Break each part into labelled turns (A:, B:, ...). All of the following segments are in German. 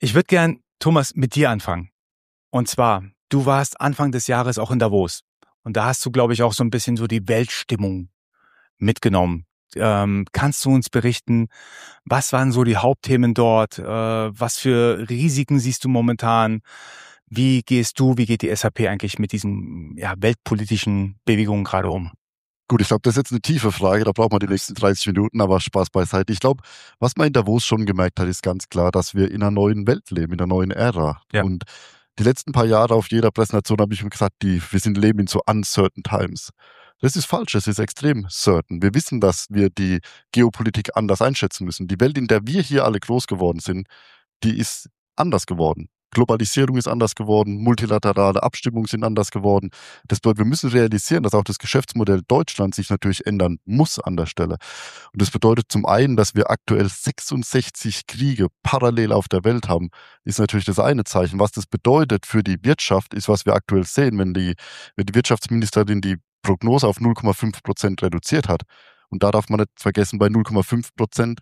A: Ich würde gern, Thomas, mit dir anfangen. Und zwar, du warst Anfang des Jahres auch in Davos. Und da hast du, glaube ich, auch so ein bisschen so die Weltstimmung mitgenommen. Kannst du uns berichten, was waren so die Hauptthemen dort? Was für Risiken siehst du momentan? Wie geht die SAP eigentlich mit diesen weltpolitischen Bewegungen gerade um?
B: Gut, ich glaube, das ist jetzt eine tiefe Frage, da braucht man die nächsten 30 Minuten, aber Spaß beiseite. Ich glaube, was man in Davos schon gemerkt hat, ist ganz klar, dass wir in einer neuen Welt leben, in einer neuen Ära.
A: Ja.
B: Und die letzten paar Jahre auf jeder Präsentation habe ich mir gesagt, leben in so uncertain times. Das ist falsch, es ist extrem certain. Wir wissen, dass wir die Geopolitik anders einschätzen müssen. Die Welt, in der wir hier alle groß geworden sind, die ist anders geworden. Globalisierung ist anders geworden, multilaterale Abstimmungen sind anders geworden. Das bedeutet, wir müssen realisieren, dass auch das Geschäftsmodell Deutschland sich natürlich ändern muss an der Stelle. Und das bedeutet zum einen, dass wir aktuell 66 Kriege parallel auf der Welt haben, ist natürlich das eine Zeichen. Was das bedeutet für die Wirtschaft, ist, was wir aktuell sehen, wenn die Wirtschaftsministerin die Prognose auf 0,5% reduziert hat. Und da darf man nicht vergessen, bei 0,5%,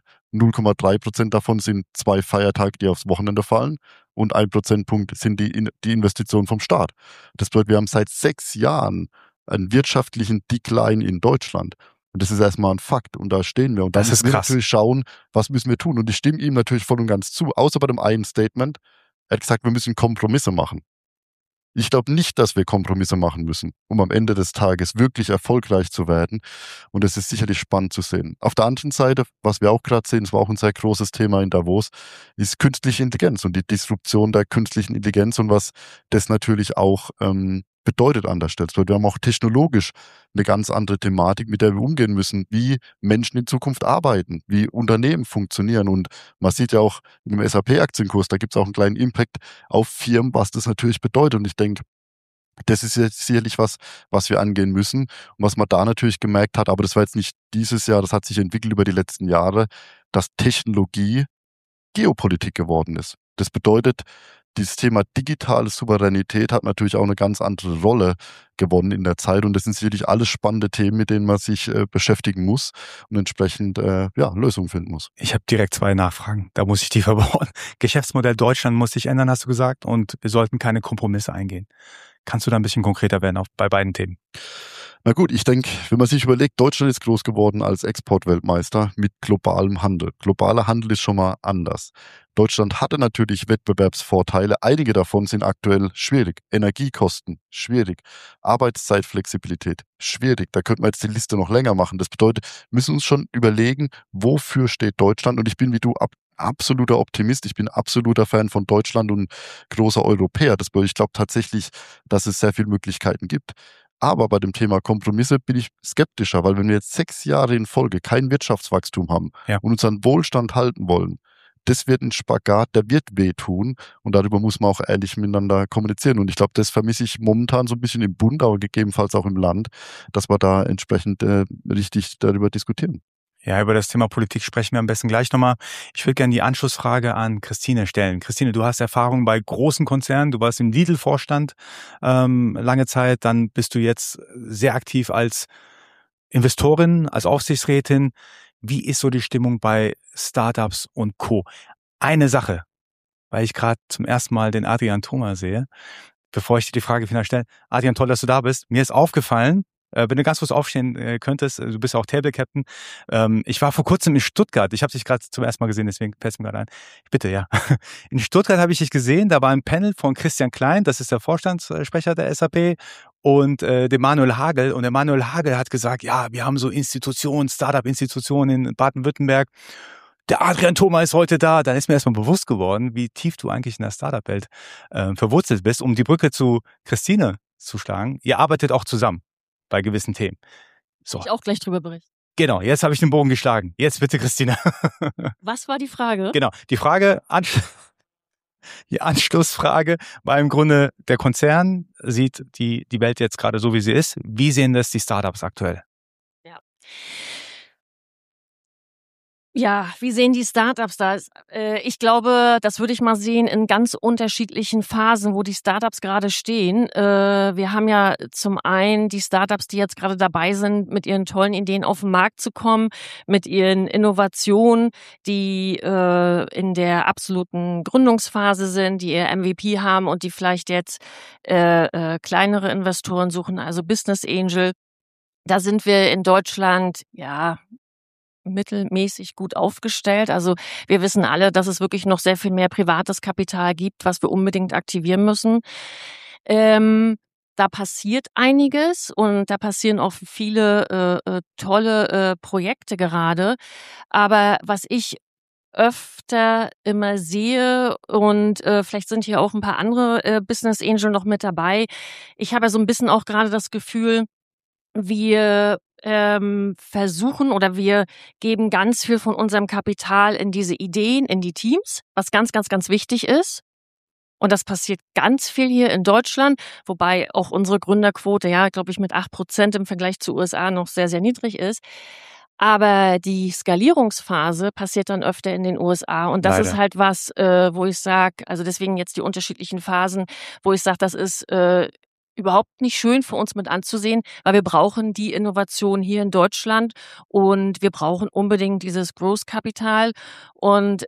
B: 0,3% davon sind 2 Feiertage, die aufs Wochenende fallen, und 1 Prozentpunkt sind die Investitionen vom Staat. Das bedeutet, wir haben seit 6 Jahren einen wirtschaftlichen Decline in Deutschland. Und das ist erstmal ein Fakt. Und da stehen wir. Und da
A: Das ist
B: müssen wir
A: krass.
B: natürlich schauen, was müssen wir tun. Und ich stimme ihm natürlich voll und ganz zu, außer bei dem einen Statement. Er hat gesagt, wir müssen Kompromisse machen. Ich glaube nicht, dass wir Kompromisse machen müssen, um am Ende des Tages wirklich erfolgreich zu werden. Und es ist sicherlich spannend zu sehen. Auf der anderen Seite, was wir auch gerade sehen, das war auch ein sehr großes Thema in Davos, ist künstliche Intelligenz und die Disruption der künstlichen Intelligenz und was das natürlich auch bedeutet an der Stelle. Wir haben auch technologisch eine ganz andere Thematik, mit der wir umgehen müssen, wie Menschen in Zukunft arbeiten, wie Unternehmen funktionieren. Und man sieht ja auch im SAP-Aktienkurs, da gibt es auch einen kleinen Impact auf Firmen, was das natürlich bedeutet. Und ich denke, das ist jetzt sicherlich was wir angehen müssen. Und was man da natürlich gemerkt hat, aber das war jetzt nicht dieses Jahr, das hat sich entwickelt über die letzten Jahre, dass Technologie Geopolitik geworden ist. Das bedeutet, dieses Thema digitale Souveränität hat natürlich auch eine ganz andere Rolle gewonnen in der Zeit. Und das sind sicherlich alles spannende Themen, mit denen man sich beschäftigen muss und entsprechend Lösungen finden muss.
A: Ich habe direkt 2 Nachfragen. Da muss ich die verbauen. Geschäftsmodell Deutschland muss sich ändern, hast du gesagt, und wir sollten keine Kompromisse eingehen. Kannst du da ein bisschen konkreter werden bei beiden Themen?
B: Na gut, ich denke, wenn man sich überlegt, Deutschland ist groß geworden als Exportweltmeister mit globalem Handel. Globaler Handel ist schon mal anders. Deutschland hatte natürlich Wettbewerbsvorteile. Einige davon sind aktuell schwierig. Energiekosten, schwierig. Arbeitszeitflexibilität, schwierig. Da könnte man jetzt die Liste noch länger machen. Das bedeutet, wir müssen uns schon überlegen, wofür steht Deutschland? Und ich bin wie du absoluter Optimist. Ich bin absoluter Fan von Deutschland und großer Europäer. Das bedeutet, ich glaube tatsächlich, dass es sehr viele Möglichkeiten gibt. Aber bei dem Thema Kompromisse bin ich skeptischer, weil wenn wir jetzt 6 Jahre in Folge kein Wirtschaftswachstum haben und unseren Wohlstand halten wollen, das wird ein Spagat, der wird wehtun und darüber muss man auch ehrlich miteinander kommunizieren. Und ich glaube, das vermisse ich momentan so ein bisschen im Bund, aber gegebenenfalls auch im Land, dass wir da entsprechend richtig darüber diskutieren.
A: Ja, über das Thema Politik sprechen wir am besten gleich nochmal. Ich würde gerne die Anschlussfrage an Christine stellen. Christine, du hast Erfahrung bei großen Konzernen, du warst im Lidl-Vorstand lange Zeit, dann bist du jetzt sehr aktiv als Investorin, als Aufsichtsrätin. Wie ist so die Stimmung bei Startups und Co.? Eine Sache, weil ich gerade zum ersten Mal den Adrian Thoma sehe, bevor ich dir die Frage final stelle. Adrian, toll, dass du da bist. Mir ist aufgefallen, wenn du ganz kurz aufstehen könntest, du bist ja auch Table Captain. Ich war vor kurzem in Stuttgart. Ich habe dich gerade zum ersten Mal gesehen, deswegen fällt es mir gerade ein. Bitte, ja. In Stuttgart habe ich dich gesehen. Da war ein Panel von Christian Klein, das ist der Vorstandssprecher der SAP, und dem Manuel Hagel. Und der Manuel Hagel hat gesagt, ja, wir haben so Institutionen, Startup-Institutionen in Baden-Württemberg. Der Adrian Thoma ist heute da. Dann ist mir erstmal bewusst geworden, wie tief du eigentlich in der Startup-Welt verwurzelt bist. Um die Brücke zu Christine zu schlagen, ihr arbeitet auch zusammen bei gewissen Themen. So.
C: Ich auch gleich drüber berichten.
A: Genau, jetzt habe ich den Bogen geschlagen. Jetzt bitte, Christine.
C: Was war die Frage?
A: Genau, die Anschlussfrage war im Grunde, der Konzern sieht die Welt jetzt gerade so, wie sie ist. Wie sehen das die Startups aktuell?
C: Ja. Ja, wie sehen die Startups das? Ich glaube, das würde ich mal sehen in ganz unterschiedlichen Phasen, wo die Startups gerade stehen. Wir haben ja zum einen die Startups, die jetzt gerade dabei sind, mit ihren tollen Ideen auf den Markt zu kommen, mit ihren Innovationen, die in der absoluten Gründungsphase sind, die ihr MVP haben und die vielleicht jetzt kleinere Investoren suchen, also Business Angel. Da sind wir in Deutschland, ja, mittelmäßig gut aufgestellt. Also wir wissen alle, dass es wirklich noch sehr viel mehr privates Kapital gibt, was wir unbedingt aktivieren müssen. Da passiert einiges und da passieren auch viele tolle Projekte gerade. Aber was ich öfter immer sehe und vielleicht sind hier auch ein paar andere Business Angel noch mit dabei. Ich habe ja so ein bisschen auch gerade das Gefühl, wir versuchen oder wir geben ganz viel von unserem Kapital in diese Ideen, in die Teams, was ganz, ganz, ganz wichtig ist. Und das passiert ganz viel hier in Deutschland, wobei auch unsere Gründerquote, ja, glaube ich, mit 8% im Vergleich zu USA noch sehr, sehr niedrig ist. Aber die Skalierungsphase passiert dann öfter in den USA. Und das ist
A: Leider.
C: halt was, wo ich sage, also deswegen jetzt die unterschiedlichen Phasen, wo ich sage, das ist überhaupt nicht schön für uns mit anzusehen, weil wir brauchen die Innovation hier in Deutschland und wir brauchen unbedingt dieses Growth-Kapital. Und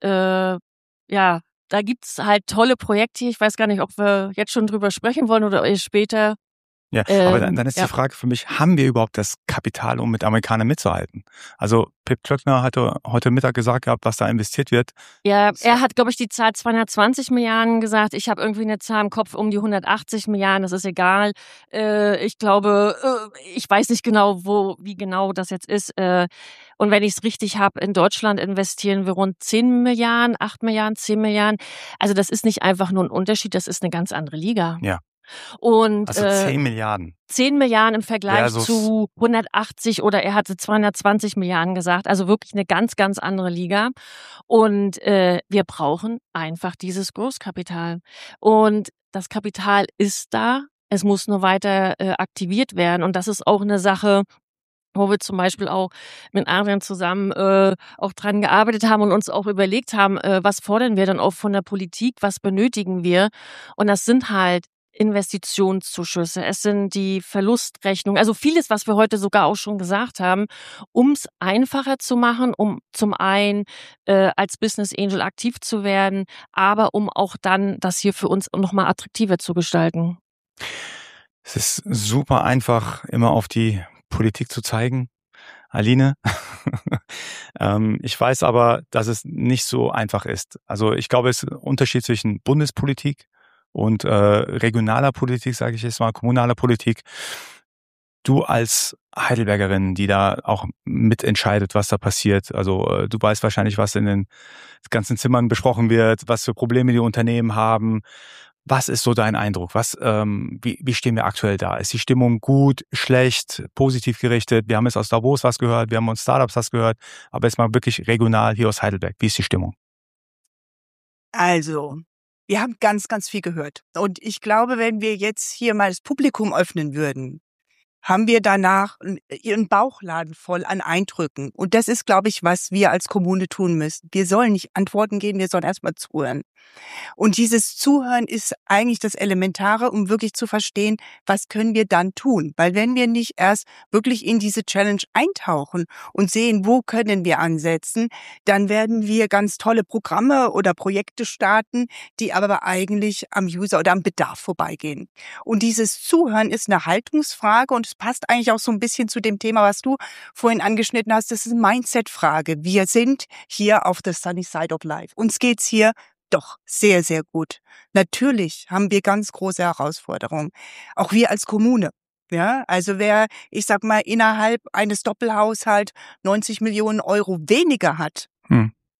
C: ja, da gibt's halt tolle Projekte. Ich weiß gar nicht, ob wir jetzt schon drüber sprechen wollen oder erst später.
A: Ja, aber dann ist
C: Ja.
A: die Frage für mich, haben wir überhaupt das Kapital, um mit Amerikanern mitzuhalten? Also Pip Klöckner hatte heute Mittag gesagt gehabt, was da investiert wird.
C: Ja, er hat, glaube ich, die Zahl 220 Milliarden gesagt. Ich habe irgendwie eine Zahl im Kopf um die 180 Milliarden, das ist egal. Ich glaube, ich weiß nicht genau, wie genau das jetzt ist. Und wenn ich es richtig habe, in Deutschland investieren wir rund 10 Milliarden, 8 Milliarden, 10 Milliarden. Also das ist nicht einfach nur ein Unterschied, das ist eine ganz andere Liga.
A: Ja.
C: Und
A: Also 10 Milliarden.
C: 10 Milliarden im Vergleich
A: Versus
C: zu 180 oder er hatte 220 Milliarden gesagt. Also wirklich eine ganz, ganz andere Liga. Und wir brauchen einfach dieses Großkapital. Und das Kapital ist da. Es muss nur weiter aktiviert werden. Und das ist auch eine Sache, wo wir zum Beispiel auch mit Adrian zusammen auch dran gearbeitet haben und uns auch überlegt haben, was fordern wir dann auch von der Politik, was benötigen wir? Und das sind halt Investitionszuschüsse, es sind die Verlustrechnungen, also vieles, was wir heute sogar auch schon gesagt haben, um es einfacher zu machen, um zum einen als Business Angel aktiv zu werden, aber um auch dann das hier für uns nochmal attraktiver zu gestalten.
A: Es ist super einfach, immer auf die Politik zu zeigen, Aline. Ich weiß aber, dass es nicht so einfach ist. Also ich glaube, es ist ein Unterschied zwischen Bundespolitik und regionaler Politik, sage ich jetzt mal, kommunaler Politik. Du als Heidelbergerin, die da auch mitentscheidet, was da passiert. Also du weißt wahrscheinlich, was in den ganzen Zimmern besprochen wird, was für Probleme die Unternehmen haben. Was ist so dein Eindruck? Wie stehen wir aktuell da? Ist die Stimmung gut, schlecht, positiv gerichtet? Wir haben jetzt aus Davos was gehört, wir haben uns Startups was gehört, aber jetzt mal wirklich regional hier aus Heidelberg. Wie ist die Stimmung?
D: Also, wir haben ganz, ganz viel gehört. Und ich glaube, wenn wir jetzt hier mal das Publikum öffnen würden, haben wir danach ihren Bauchladen voll an Eindrücken. Und das ist, glaube ich, was wir als Kommune tun müssen. Wir sollen nicht Antworten geben, wir sollen erstmal zuhören. Und dieses Zuhören ist eigentlich das Elementare, um wirklich zu verstehen, was können wir dann tun. Weil wenn wir nicht erst wirklich in diese Challenge eintauchen und sehen, wo können wir ansetzen, dann werden wir ganz tolle Programme oder Projekte starten, die aber eigentlich am User oder am Bedarf vorbeigehen. Und dieses Zuhören ist eine Haltungsfrage und es passt eigentlich auch so ein bisschen zu dem Thema, was du vorhin angeschnitten hast. Das ist eine Mindset-Frage. Wir sind hier auf the sunny side of life. Uns geht's hier doch sehr, sehr gut. Natürlich haben wir ganz große Herausforderungen. Auch wir als Kommune. Ja, also wer, ich sag mal, innerhalb eines Doppelhaushalts 90 Millionen Euro weniger hat,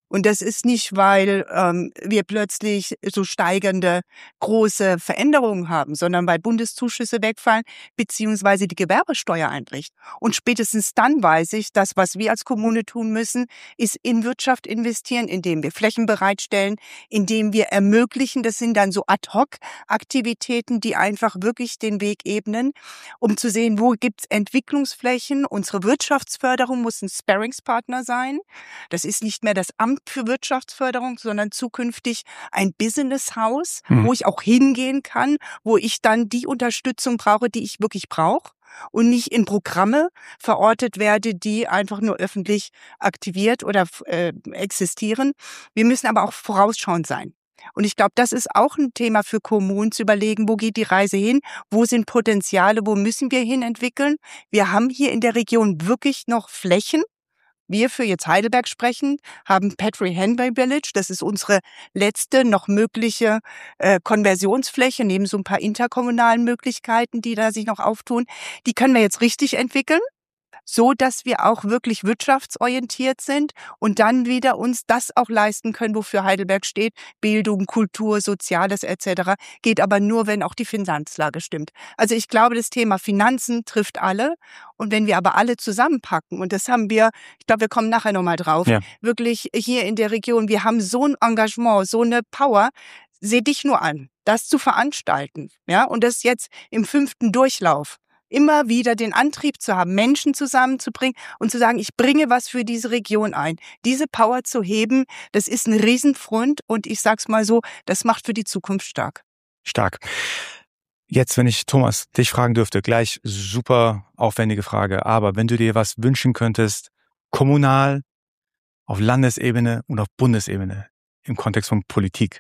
D: Und das ist nicht, weil wir plötzlich so steigende große Veränderungen haben, sondern weil Bundeszuschüsse wegfallen, beziehungsweise die Gewerbesteuer einbricht. Und spätestens dann weiß ich, dass was wir als Kommune tun müssen, ist in Wirtschaft investieren, indem wir Flächen bereitstellen, indem wir ermöglichen, das sind dann so Ad-hoc-Aktivitäten, die einfach wirklich den Weg ebnen, um zu sehen, wo gibt's Entwicklungsflächen. Unsere Wirtschaftsförderung muss ein Sparringspartner sein. Das ist nicht mehr das Amt für Wirtschaftsförderung, sondern zukünftig ein Business-Haus, wo ich auch hingehen kann, wo ich dann die Unterstützung brauche, die ich wirklich brauche und nicht in Programme verortet werde, die einfach nur öffentlich aktiviert oder existieren. Wir müssen aber auch vorausschauend sein. Und ich glaube, das ist auch ein Thema für Kommunen, zu überlegen, wo geht die Reise hin, wo sind Potenziale, wo müssen wir hin entwickeln. Wir haben hier in der Region wirklich noch Flächen. Wir für jetzt Heidelberg sprechen, haben Petrie Henry Village. Das ist unsere letzte noch mögliche Konversionsfläche, neben so ein paar interkommunalen Möglichkeiten, die da sich noch auftun. Die können wir jetzt richtig entwickeln, so dass wir auch wirklich wirtschaftsorientiert sind und dann wieder uns das auch leisten können, wofür Heidelberg steht. Bildung, Kultur, Soziales etc. Geht aber nur, wenn auch die Finanzlage stimmt. Also ich glaube, das Thema Finanzen trifft alle. Und wenn wir aber alle zusammenpacken, und das haben wir, ich glaube, wir kommen nachher nochmal drauf, wirklich hier in der Region, wir haben so ein Engagement, so eine Power, seh dich nur an, das zu veranstalten, ja, und das jetzt im 5. Durchlauf. Immer wieder den Antrieb zu haben, Menschen zusammenzubringen und zu sagen, ich bringe was für diese Region ein. Diese Power zu heben, das ist ein Riesenfront und ich sag's mal so, das macht für die Zukunft stark.
A: Stark. Jetzt, wenn ich, Thomas, dich fragen dürfte, gleich super aufwendige Frage, aber wenn du dir was wünschen könntest, kommunal, auf Landesebene und auf Bundesebene, im Kontext von Politik,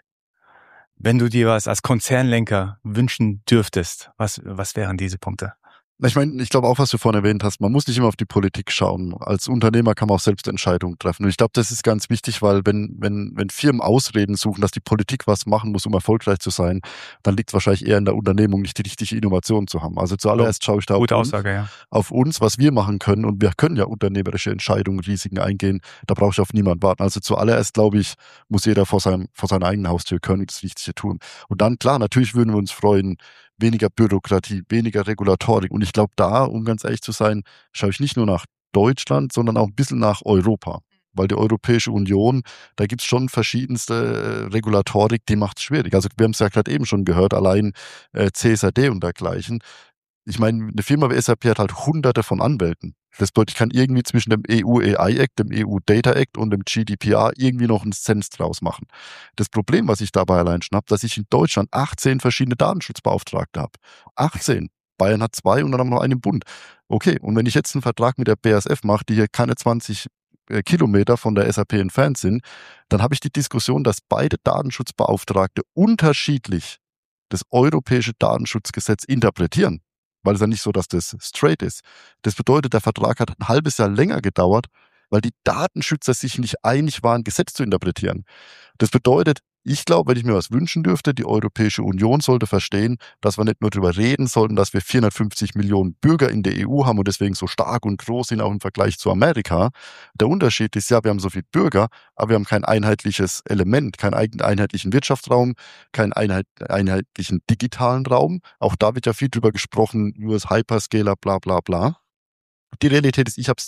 A: wenn du dir was als Konzernlenker wünschen dürftest, was wären diese Punkte?
B: Ich meine, ich glaube auch, was du vorhin erwähnt hast, man muss nicht immer auf die Politik schauen. Als Unternehmer kann man auch selbst Entscheidungen treffen. Und ich glaube, das ist ganz wichtig, weil wenn Firmen Ausreden suchen, dass die Politik was machen muss, um erfolgreich zu sein, dann liegt es wahrscheinlich eher in der Unternehmung, nicht die richtige Innovation zu haben. Also zuallererst schaue ich da auf uns, was wir machen können. Und wir können ja unternehmerische Entscheidungen, Risiken eingehen. Da brauche ich auf niemanden warten. Also zuallererst, glaube ich, muss jeder vor seiner eigenen Haustür können das Richtige tun. Und dann, klar, natürlich würden wir uns freuen, weniger Bürokratie, weniger Regulatorik. Und ich glaube, da, um ganz ehrlich zu sein, schaue ich nicht nur nach Deutschland, sondern auch ein bisschen nach Europa. Weil die Europäische Union, da gibt es schon verschiedenste Regulatorik, die macht es schwierig. Also wir haben es ja gerade eben schon gehört, allein CSRD und dergleichen. Ich meine, eine Firma wie SAP hat halt hunderte von Anwälten. Das bedeutet, ich kann irgendwie zwischen dem EU AI Act, dem EU Data Act und dem GDPR irgendwie noch einen Sens draus machen. Das Problem, was ich dabei allein schon habe, dass ich in Deutschland 18 verschiedene Datenschutzbeauftragte habe. 18. Bayern hat 2 und dann haben wir noch einen im Bund. Okay, und wenn ich jetzt einen Vertrag mit der BASF mache, die hier keine 20 Kilometer von der SAP entfernt sind, dann habe ich die Diskussion, dass beide Datenschutzbeauftragte unterschiedlich das europäische Datenschutzgesetz interpretieren. Weil es ja nicht so, dass das straight ist. Das bedeutet, der Vertrag hat ein halbes Jahr länger gedauert, weil die Datenschützer sich nicht einig waren, Gesetz zu interpretieren. Das bedeutet, ich glaube, wenn ich mir was wünschen dürfte, die Europäische Union sollte verstehen, dass wir nicht nur darüber reden sollten, dass wir 450 Millionen Bürger in der EU haben und deswegen so stark und groß sind, auch im Vergleich zu Amerika. Der Unterschied ist ja, wir haben so viele Bürger, aber wir haben kein einheitliches Element, keinen einheitlichen Wirtschaftsraum, keinen einheitlichen digitalen Raum. Auch da wird ja viel drüber gesprochen, US Hyperscaler, bla bla bla. Die Realität ist, ich habe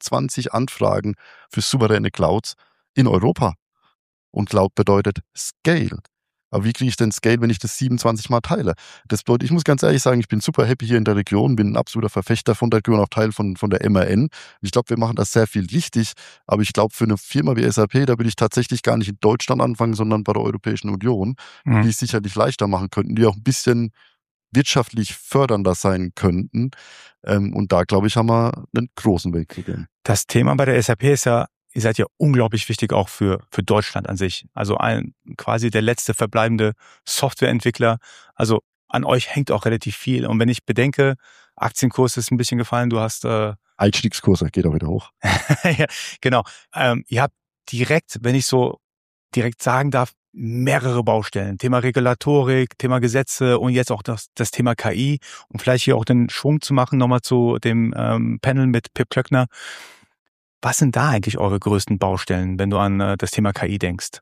B: 27 Anfragen für souveräne Clouds in Europa. Und Cloud bedeutet Scale. Aber wie kriege ich denn Scale, wenn ich das 27 Mal teile? Das bedeutet, ich muss ganz ehrlich sagen, ich bin super happy hier in der Region, bin ein absoluter Verfechter von der Region, auch Teil von der MAN. Ich glaube, wir machen das sehr viel richtig, aber ich glaube, für eine Firma wie SAP, da will ich tatsächlich gar nicht in Deutschland anfangen, sondern bei der Europäischen Union, die es sicherlich leichter machen könnten, die auch ein bisschen wirtschaftlich fördernder sein könnten. Und da, glaube ich, haben wir einen großen Weg zu gehen.
A: Das Thema bei der SAP ist ja, ihr seid ja unglaublich wichtig auch für Deutschland an sich. Also quasi der letzte verbleibende Softwareentwickler. Also an euch hängt auch relativ viel. Und wenn ich bedenke, Aktienkurs ist ein bisschen gefallen, du hast...
B: Einstiegskurse geht auch wieder hoch.
A: Ja, genau. Ihr habt direkt, wenn ich so direkt sagen darf, mehrere Baustellen. Thema Regulatorik, Thema Gesetze und jetzt auch das Thema KI. Um vielleicht hier auch den Schwung zu machen, nochmal zu dem Panel mit Pip Klöckner. Was sind da eigentlich eure größten Baustellen, wenn du an das Thema KI denkst?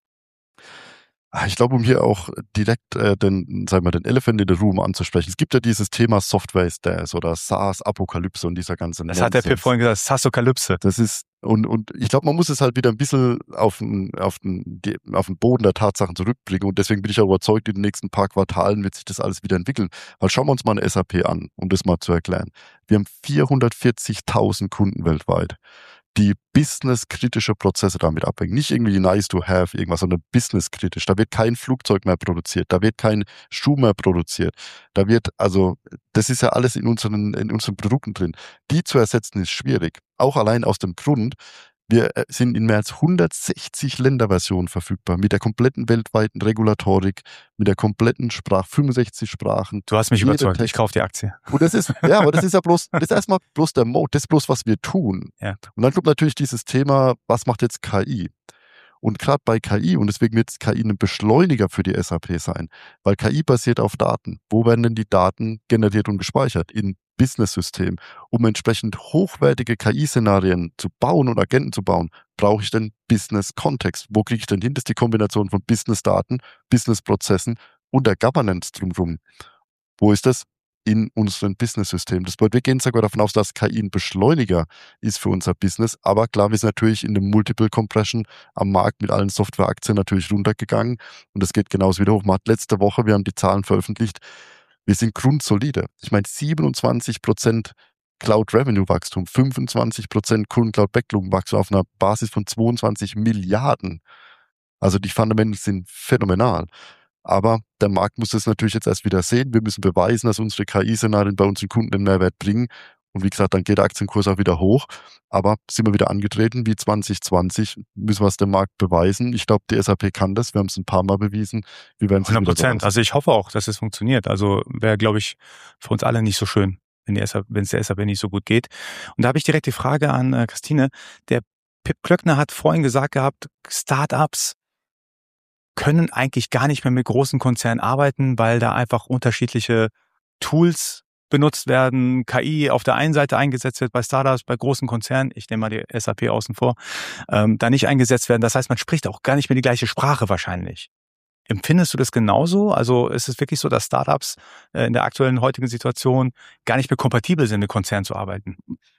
B: Ich glaube, um hier auch direkt den Elephant in the Room anzusprechen. Es gibt ja dieses Thema Software is Death oder SaaS-Apokalypse und dieser ganze
A: Das hat der Pip vorhin gesagt, SaaSokalypse.
B: Das ist, und ich glaube, man muss es halt wieder ein bisschen auf den Boden der Tatsachen zurückbringen. Und deswegen bin ich auch überzeugt, in den nächsten paar Quartalen wird sich das alles wieder entwickeln. Weil schauen wir uns mal eine SAP an, um das mal zu erklären. Wir haben 440.000 Kunden weltweit, die businesskritische Prozesse damit abhängen. Nicht irgendwie nice to have irgendwas, sondern businesskritisch. Da wird kein Flugzeug mehr produziert, da wird kein Schuh mehr produziert. Das ist ja alles in unseren Produkten drin. Die zu ersetzen ist schwierig. Auch allein aus dem Grund, wir sind in mehr als 160 Länderversionen verfügbar, mit der kompletten weltweiten Regulatorik, mit der kompletten 65 Sprachen.
A: Du hast mich überzeugt, ich kaufe die Aktie.
B: Und das ist ja bloß, das ist erstmal bloß der Mode, das ist bloß, was wir tun.
A: Ja.
B: Und dann kommt natürlich dieses Thema, was macht jetzt KI? Und gerade bei KI, und deswegen wird KI ein Beschleuniger für die SAP sein, weil KI basiert auf Daten. Wo werden denn die Daten generiert und gespeichert? In Business-System. Um entsprechend hochwertige KI-Szenarien zu bauen und Agenten zu bauen, brauche ich den Business-Kontext. Wo kriege ich denn hin? Das ist die Kombination von Business-Daten, Business-Prozessen und der Governance drumherum. Wo ist das? In unserem Business-System. Das bedeutet, wir gehen sogar davon aus, dass KI ein Beschleuniger ist für unser Business. Aber klar, wir sind natürlich in dem Multiple Compression am Markt mit allen Softwareaktien natürlich runtergegangen. Und das geht genauso wieder hoch. Man hat letzte Woche, wir haben die Zahlen veröffentlicht, wir sind grundsolide. Ich meine, 27% Cloud-Revenue-Wachstum, 25% Kunden-Cloud-Backlog-Wachstum auf einer Basis von 22 Milliarden. Also die Fundamentals sind phänomenal. Aber der Markt muss das natürlich jetzt erst wieder sehen. Wir müssen beweisen, dass unsere KI-Szenarien bei unseren Kunden den Mehrwert bringen. Und wie gesagt, dann geht der Aktienkurs auch wieder hoch. Aber sind wir wieder angetreten wie 2020, müssen wir es dem Markt beweisen. Ich glaube, die SAP kann das. Wir haben es ein paar Mal bewiesen. Wir werden
A: 100%. Also ich hoffe auch, dass es funktioniert. Also wäre, glaube ich, für uns alle nicht so schön, wenn es der SAP nicht so gut geht. Und da habe ich direkt die Frage an Christine. Der Pip Klöckner hat vorhin gesagt gehabt, Startups können eigentlich gar nicht mehr mit großen Konzernen arbeiten, weil da einfach unterschiedliche Tools benutzt werden, KI auf der einen Seite eingesetzt wird bei Startups, bei großen Konzernen, ich nehme mal die SAP außen vor, da nicht eingesetzt werden. Das heißt, man spricht auch gar nicht mehr die gleiche Sprache wahrscheinlich. Empfindest du das genauso? Also ist es wirklich so, dass Startups in der aktuellen heutigen Situation gar nicht mehr kompatibel sind, mit Konzernen zu arbeiten?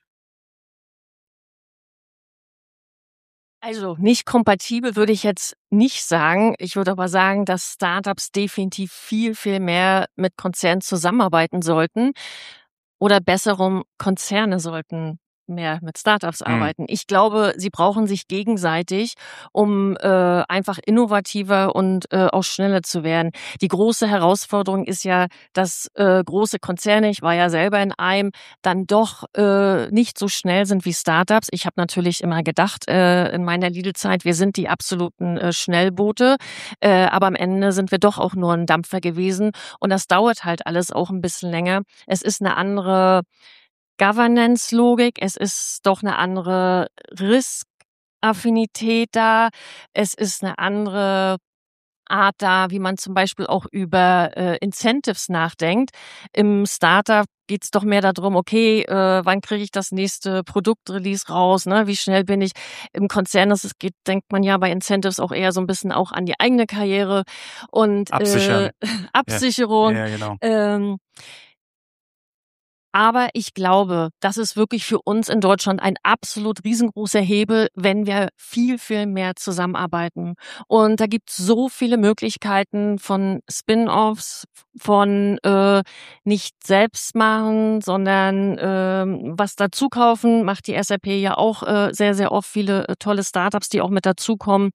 C: Also nicht kompatibel würde ich jetzt nicht sagen. Ich würde aber sagen, dass Startups definitiv viel, viel mehr mit Konzernen zusammenarbeiten sollten oder besserum Konzerne sollten mehr mit Startups arbeiten. Ich glaube, sie brauchen sich gegenseitig, um einfach innovativer und auch schneller zu werden. Die große Herausforderung ist ja, dass große Konzerne, ich war ja selber in einem, dann doch nicht so schnell sind wie Startups. Ich habe natürlich immer gedacht in meiner Lidl-Zeit, wir sind die absoluten Schnellboote, aber am Ende sind wir doch auch nur ein Dampfer gewesen und das dauert halt alles auch ein bisschen länger. Es ist eine andere Governance-Logik, es ist doch eine andere Risk-Affinität da, es ist eine andere Art da, wie man zum Beispiel auch über Incentives nachdenkt. Im Startup geht's doch mehr darum, okay, wann kriege ich das nächste Produktrelease raus, ne? Wie schnell bin ich im Konzern? Denkt man ja bei Incentives auch eher so ein bisschen auch an die eigene Karriere und
A: Absichern.
C: Absicherung.
A: Ja, genau.
C: Aber ich glaube, das ist wirklich für uns in Deutschland ein absolut riesengroßer Hebel, wenn wir viel, viel mehr zusammenarbeiten. Und da gibt es so viele Möglichkeiten von Spin-offs, von nicht selbst machen, sondern was dazu kaufen, macht die SAP ja auch sehr, sehr oft viele tolle Startups, die auch mit dazukommen.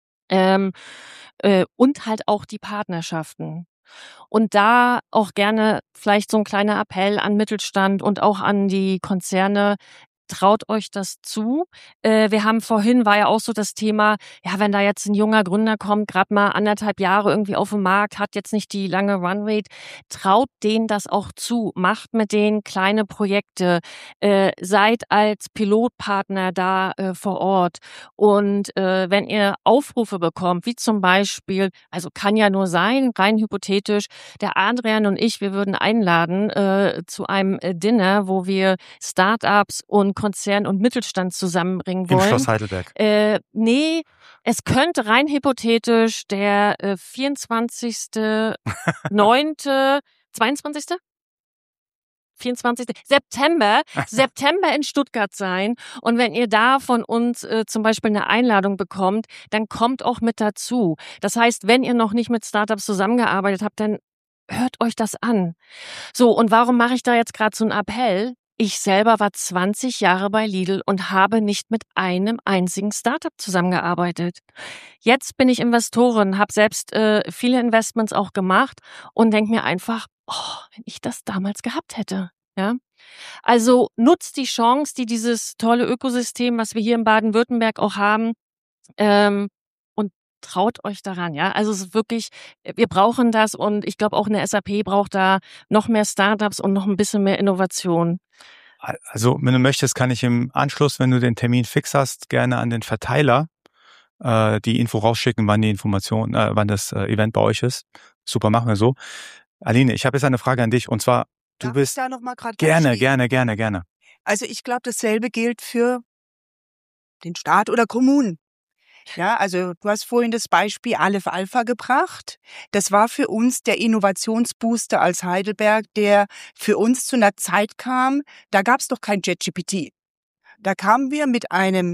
C: Und halt auch die Partnerschaften. Und da auch gerne vielleicht so ein kleiner Appell an Mittelstand und auch an die Konzerne. Traut euch das zu. Wir haben vorhin, war ja auch so das Thema, ja, wenn da jetzt ein junger Gründer kommt, gerade mal 1,5 Jahre irgendwie auf dem Markt, hat jetzt nicht die lange Runrate, traut denen das auch zu. Macht mit denen kleine Projekte. Seid als Pilotpartner da vor Ort. Und wenn ihr Aufrufe bekommt, wie zum Beispiel, also kann ja nur sein, rein hypothetisch, der Adrian und ich, wir würden einladen zu einem Dinner, wo wir Startups und Konzern und Mittelstand zusammenbringen
A: Im
C: wollen.
A: Schloss Heidelberg.
C: Nee, es könnte rein hypothetisch der 24.9., 22. 24. September in Stuttgart sein. Und wenn ihr da von uns zum Beispiel eine Einladung bekommt, dann kommt auch mit dazu. Das heißt, wenn ihr noch nicht mit Startups zusammengearbeitet habt, dann hört euch das an. So, und warum mache ich da jetzt gerade so einen Appell? Ich selber war 20 Jahre bei Lidl und habe nicht mit einem einzigen Startup zusammengearbeitet. Jetzt bin ich Investorin, habe selbst viele Investments auch gemacht und denke mir einfach, wenn ich das damals gehabt hätte. Ja? Also nutzt die Chance, die dieses tolle Ökosystem, was wir hier in Baden-Württemberg auch haben, und traut euch daran. Ja, also es ist wirklich, wir brauchen das und ich glaube auch eine SAP braucht da noch mehr Startups und noch ein bisschen mehr Innovation.
A: Also wenn du möchtest, kann ich im Anschluss, wenn du den Termin fix hast, gerne an den Verteiler die Info rausschicken, wann die Information, wann das Event bei euch ist. Super, machen wir so. Aline, ich habe jetzt eine Frage an dich und zwar, du bist
D: da noch mal
A: gerne.
D: Also ich glaube, dasselbe gilt für den Staat oder Kommunen. Ja, also du hast vorhin das Beispiel Aleph Alpha gebracht. Das war für uns der Innovationsbooster als Heidelberg, der für uns zu einer Zeit kam, da gab es doch kein ChatGPT. Da kamen wir mit einem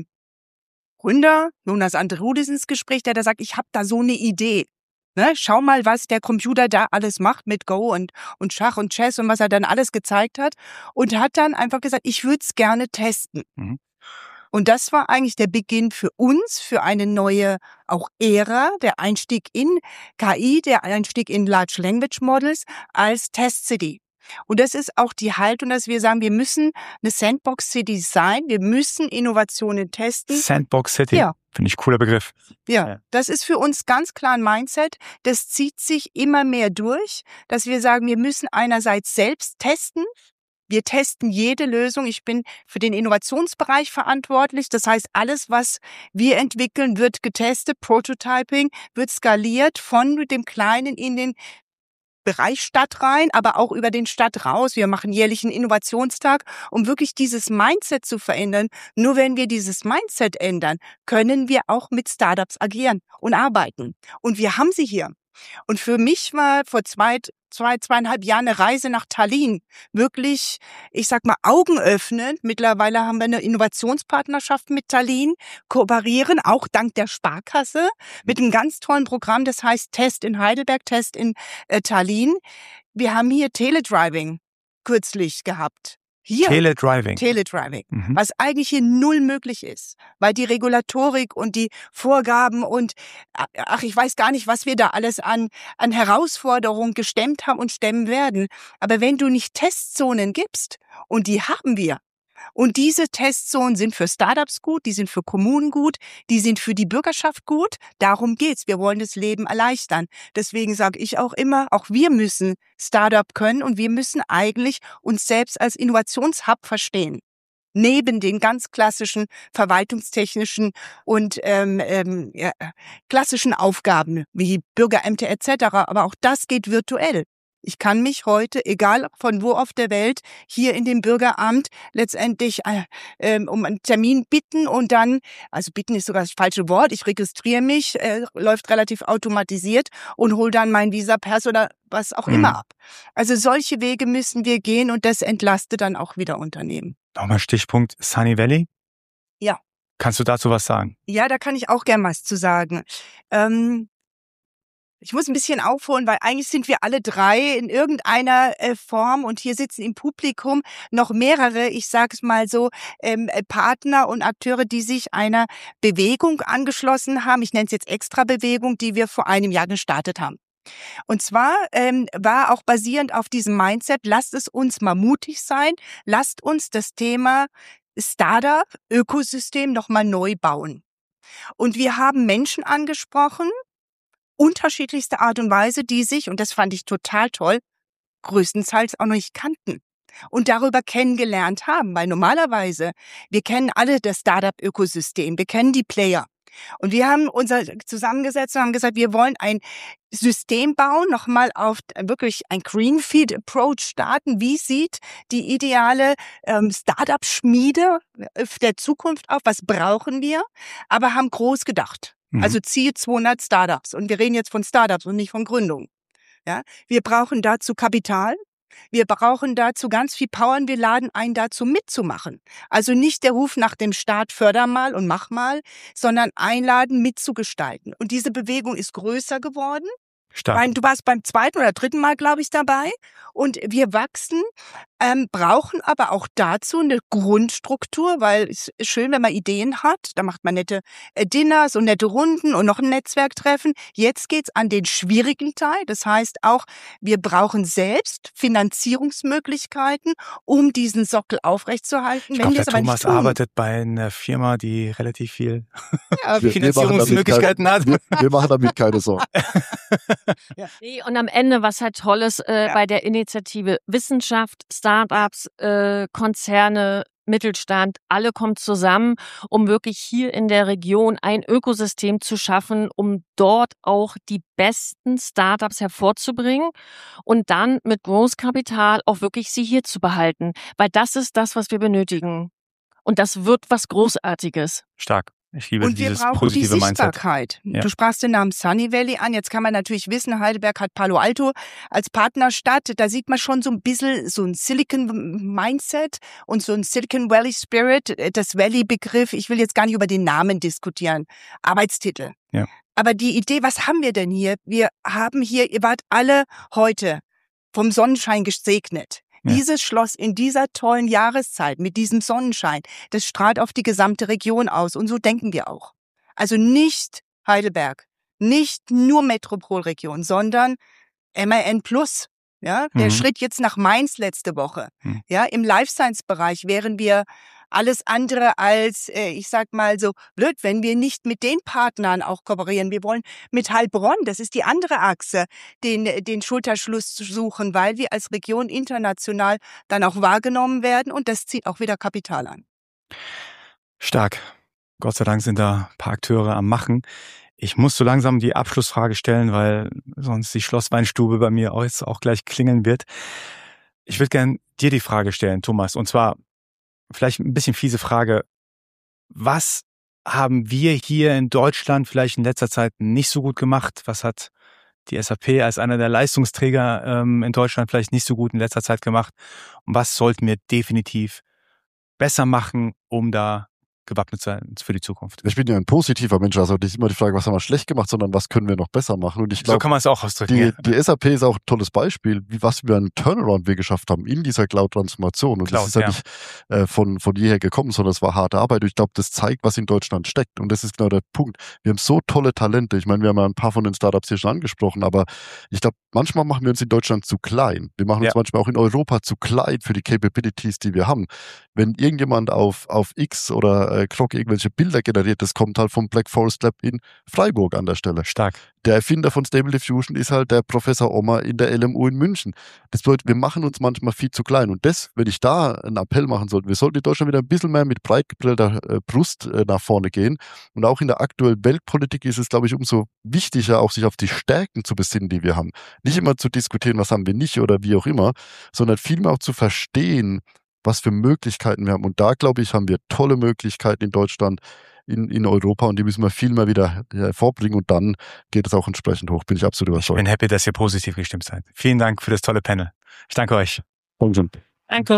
D: Gründer, Jonas Andrudis, ins Gespräch, der da sagt, ich habe da so eine Idee. Ne, schau mal, was der Computer da alles macht mit Go und Schach und Chess und was er dann alles gezeigt hat. Und hat dann einfach gesagt, ich würde es gerne testen.
A: Mhm.
D: Und das war eigentlich der Beginn für uns, für eine neue auch Ära, der Einstieg in KI, der Einstieg in Large Language Models als Test City. Und das ist auch die Haltung, dass wir sagen, wir müssen eine Sandbox City sein, wir müssen Innovationen testen.
A: Sandbox City,
D: Ja.
A: Finde ich cooler Begriff.
D: Ja, das ist für uns ganz klar ein Mindset. Das zieht sich immer mehr durch, dass wir sagen, wir müssen einerseits selbst testen. Wir testen jede Lösung. Ich bin für den Innovationsbereich verantwortlich. Das heißt, alles, was wir entwickeln, wird getestet. Prototyping wird skaliert von dem Kleinen in den Bereich Stadt rein, aber auch über den Stadt raus. Wir machen jährlich einen Innovationstag, um wirklich dieses Mindset zu verändern. Nur wenn wir dieses Mindset ändern, können wir auch mit Startups agieren und arbeiten. Und wir haben sie hier. Und für mich war vor zweieinhalb Jahren eine Reise nach Tallinn wirklich, ich sag mal, augenöffnend. Mittlerweile haben wir eine Innovationspartnerschaft mit Tallinn, kooperieren, auch dank der Sparkasse, mit einem ganz tollen Programm, das heißt Test in Heidelberg, Test in Tallinn. Wir haben hier Teledriving kürzlich gehabt. Hier.
A: Teledriving.
D: Was eigentlich hier null möglich ist, weil die Regulatorik und die Vorgaben und ich weiß gar nicht, was wir da alles an Herausforderungen gestemmt haben und stemmen werden. Aber wenn du nicht Testzonen gibst, und die haben wir, und diese Testzonen sind für Startups gut, die sind für Kommunen gut, die sind für die Bürgerschaft gut. Darum geht's. Wir wollen das Leben erleichtern. Deswegen sage ich auch immer, auch wir müssen Startup können und wir müssen eigentlich uns selbst als Innovationshub verstehen. Neben den ganz klassischen verwaltungstechnischen und klassischen Aufgaben wie Bürgerämter etc. Aber auch das geht virtuell. Ich kann mich heute, egal von wo auf der Welt, hier in dem Bürgeramt letztendlich um einen Termin bitten und dann, also bitten ist sogar das falsche Wort, ich registriere mich, läuft relativ automatisiert und hole dann mein Visa-Pass oder was auch immer ab. Also solche Wege müssen wir gehen und das entlastet dann auch wieder Unternehmen.
A: Nochmal Stichpunkt Sunny Valley.
D: Ja.
A: Kannst du dazu was sagen?
D: Ja, da kann ich auch gern was zu sagen. Ich muss ein bisschen aufholen, weil eigentlich sind wir alle drei in irgendeiner Form und hier sitzen im Publikum noch mehrere, ich sage es mal so, Partner und Akteure, die sich einer Bewegung angeschlossen haben. Ich nenne es jetzt Extra-Bewegung, die wir vor einem Jahr gestartet haben. Und zwar war auch basierend auf diesem Mindset, lasst es uns mal mutig sein, lasst uns das Thema Startup, Ökosystem nochmal neu bauen. Und wir haben Menschen angesprochen, unterschiedlichste Art und Weise, die sich, und das fand ich total toll, größtenteils auch noch nicht kannten und darüber kennengelernt haben. Weil normalerweise, wir kennen alle das Startup-Ökosystem, wir kennen die Player. Und wir haben uns zusammengesetzt und haben gesagt, wir wollen ein System bauen, nochmal auf wirklich ein Greenfield-Approach starten. Wie sieht die ideale Startup-Schmiede der Zukunft auf? Was brauchen wir? Aber haben groß gedacht. Also Ziel 200 Startups. Und wir reden jetzt von Startups und nicht von Gründungen. Ja? Wir brauchen dazu Kapital. Wir brauchen dazu ganz viel Power und wir laden ein, dazu mitzumachen. Also nicht der Ruf nach dem Staat, förder mal und mach mal, sondern einladen, mitzugestalten. Und diese Bewegung ist größer geworden.
A: Stark.
D: Du warst beim zweiten oder dritten Mal, glaube ich, dabei. Und wir wachsen, brauchen aber auch dazu eine Grundstruktur, weil es ist schön, wenn man Ideen hat. Da macht man nette Dinners und nette Runden und noch ein Netzwerktreffen. Jetzt geht's an den schwierigen Teil. Das heißt auch, wir brauchen selbst Finanzierungsmöglichkeiten, um diesen Sockel aufrechtzuerhalten.
A: Ich glaube, der Thomas arbeitet bei einer Firma, die relativ viel
B: wir
A: Finanzierungsmöglichkeiten hat.
B: Wir machen damit keine Sorgen.
C: Ja. Nee, und am Ende, was halt toll ist bei der Initiative Wissenschaft, Startups, Konzerne, Mittelstand, alle kommen zusammen, um wirklich hier in der Region ein Ökosystem zu schaffen, um dort auch die besten Startups hervorzubringen und dann mit Großkapital auch wirklich sie hier zu behalten. Weil das ist das, was wir benötigen. Und das wird was Großartiges.
A: Stark. Ich liebe
D: und wir
A: dieses
D: brauchen
A: positive
D: die Sichtbarkeit.
A: Mindset. Ja.
D: Du sprachst den Namen Sunny Valley an. Jetzt kann man natürlich wissen, Heidelberg hat Palo Alto als Partnerstadt. Da sieht man schon so ein bisschen so ein Silicon-Mindset und so ein Silicon Valley Spirit. Das Valley-Begriff, ich will jetzt gar nicht über den Namen diskutieren. Arbeitstitel.
A: Ja.
D: Aber die Idee, was haben wir denn hier? Wir haben hier, ihr wart alle heute vom Sonnenschein gesegnet. Ja. Dieses Schloss in dieser tollen Jahreszeit mit diesem Sonnenschein, das strahlt auf die gesamte Region aus. Und so denken wir auch. Also nicht Heidelberg, nicht nur Metropolregion, sondern MAN+. Ja, der Schritt jetzt nach Mainz letzte Woche. Ja, im Life Science Bereich wären wir alles andere als, ich sag mal so blöd, wenn wir nicht mit den Partnern auch kooperieren. Wir wollen mit Heilbronn, das ist die andere Achse, den Schulterschluss zu suchen, weil wir als Region international dann auch wahrgenommen werden und das zieht auch wieder Kapital an.
A: Stark. Gott sei Dank sind da ein paar Akteure am Machen. Ich muss so langsam die Abschlussfrage stellen, weil sonst die Schlossweinstube bei mir auch gleich klingeln wird. Ich würde gern dir die Frage stellen, Thomas, und zwar vielleicht ein bisschen fiese Frage. Was haben wir hier in Deutschland vielleicht in letzter Zeit nicht so gut gemacht? Was hat die SAP als einer der Leistungsträger in Deutschland vielleicht nicht so gut in letzter Zeit gemacht? Und was sollten wir definitiv besser machen, um da gewappnet sein für die Zukunft?
B: Ich bin ja ein positiver Mensch, also nicht immer die Frage, was haben wir schlecht gemacht, sondern was können wir noch besser machen. Und ich glaube,
A: so kann man es auch ausdrücken.
B: Die SAP ist auch ein tolles Beispiel, was für einen Turnaround wir geschafft haben in dieser Cloud-Transformation. Und das ist ja nicht von jeher gekommen, sondern es war harte Arbeit. Und ich glaube, das zeigt, was in Deutschland steckt. Und das ist genau der Punkt. Wir haben so tolle Talente. Ich meine, wir haben ja ein paar von den Startups hier schon angesprochen, aber ich glaube, manchmal machen wir uns in Deutschland zu klein. Wir machen uns manchmal auch in Europa zu klein für die Capabilities, die wir haben. Wenn irgendjemand auf X oder Krog irgendwelche Bilder generiert, das kommt halt vom Black Forest Lab in Freiburg an der Stelle.
A: Stark.
B: Der Erfinder von Stable Diffusion ist halt der Professor Ommer in der LMU in München. Das bedeutet, wir machen uns manchmal viel zu klein. Und das, wenn ich da einen Appell machen sollte, wir sollten in Deutschland wieder ein bisschen mehr mit breit gebrillter Brust nach vorne gehen. Und auch in der aktuellen Weltpolitik ist es, glaube ich, umso wichtiger, auch sich auf die Stärken zu besinnen, die wir haben. Nicht immer zu diskutieren, was haben wir nicht oder wie auch immer, sondern vielmehr auch zu verstehen, was für Möglichkeiten wir haben. Und da, glaube ich, haben wir tolle Möglichkeiten in Deutschland, in Europa und die müssen wir viel mehr wieder hervorbringen und dann geht es auch entsprechend hoch. Bin ich absolut überzeugt.
A: Ich bin happy, dass ihr positiv gestimmt seid. Vielen Dank für das tolle Panel. Ich danke euch.
B: Danke.
C: Danke.